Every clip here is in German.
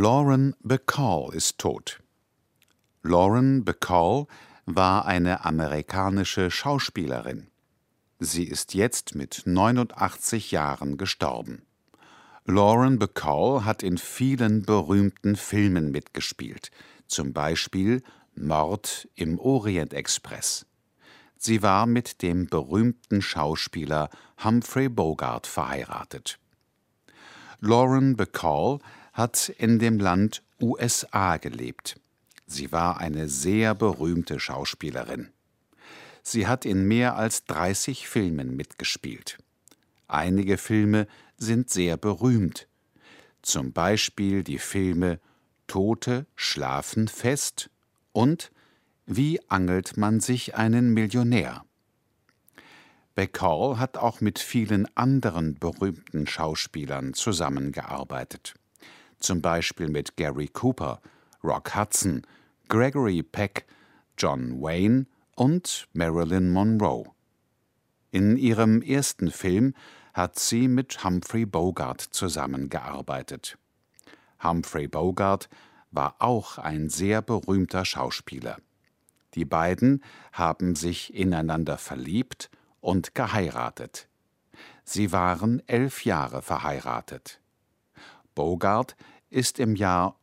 Lauren Bacall ist tot. Lauren Bacall war eine amerikanische Schauspielerin. Sie ist jetzt mit 89 Jahren gestorben. Lauren Bacall hat in vielen berühmten Filmen mitgespielt, zum Beispiel Mord im Orient-Express. Sie war mit dem berühmten Schauspieler Humphrey Bogart verheiratet. Lauren Bacall hat in dem Land USA gelebt. Sie war eine sehr berühmte Schauspielerin. Sie hat in mehr als 30 Filmen mitgespielt. Einige Filme sind sehr berühmt. Zum Beispiel die Filme Tote schlafen fest und Wie angelt man sich einen Millionär? Bacall hat auch mit vielen anderen berühmten Schauspielern zusammengearbeitet. Zum Beispiel mit Gary Cooper, Rock Hudson, Gregory Peck, John Wayne und Marilyn Monroe. In ihrem ersten Film hat sie mit Humphrey Bogart zusammengearbeitet. Humphrey Bogart war auch ein sehr berühmter Schauspieler. Die beiden haben sich ineinander verliebt und geheiratet. Sie waren 11 Jahre verheiratet. Bogart ist im Jahr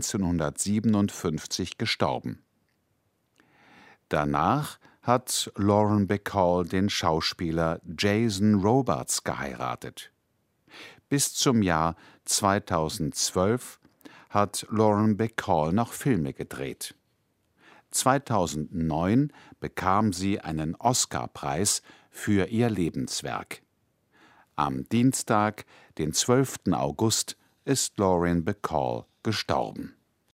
1957 gestorben. Danach hat Lauren Bacall den Schauspieler Jason Robards geheiratet. Bis zum Jahr 2012 hat Lauren Bacall noch Filme gedreht. 2009 bekam sie einen Oscar-Preis für ihr Lebenswerk. Am Dienstag, den 12. August, ist Lauren Bacall gestorben.